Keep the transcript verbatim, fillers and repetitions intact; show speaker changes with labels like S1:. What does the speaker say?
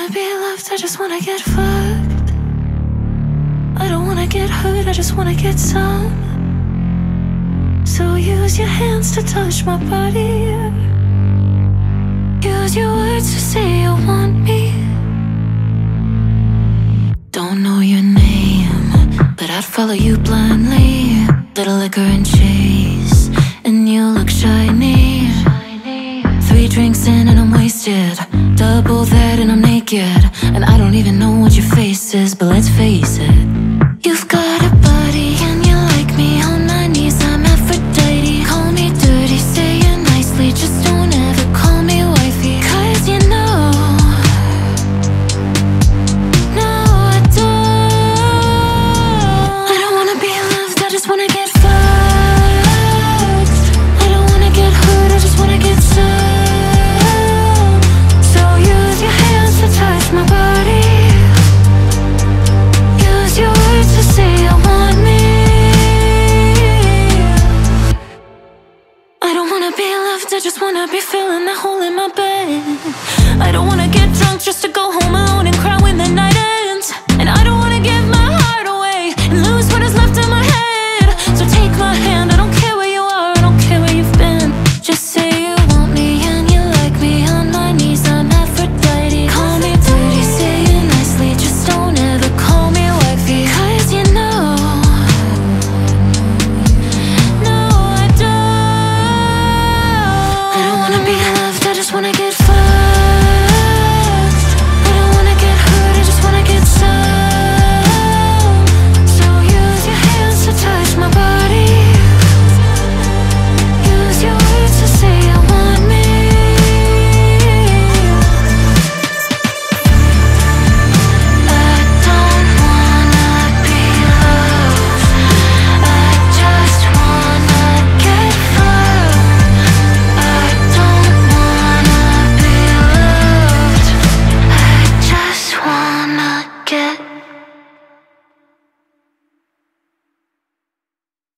S1: wanna be loved, I just wanna get fucked. I don't wanna get hurt, I just wanna get some. So use your hands to touch my body. Use your words to say you want me. Don't know your name, but I'd follow you blindly. Little liquor and chase, and you look shiny. Three drinks in and I'm wasted. Double that and I'm naked. And I don't even know what your face is, but let's face it. You've got a body and you like me. On my knees I'm Aphrodite. Call me dirty, say it nicely. Just don't ever call me wifey. Cause you know, no I don't. I don't wanna be loved, I just wanna get fucked. I don't wanna get hurt, I just wanna get some. My body. Use your words to say you want me. I don't wanna be loved, I just wanna be filling the hole in my bed. I don't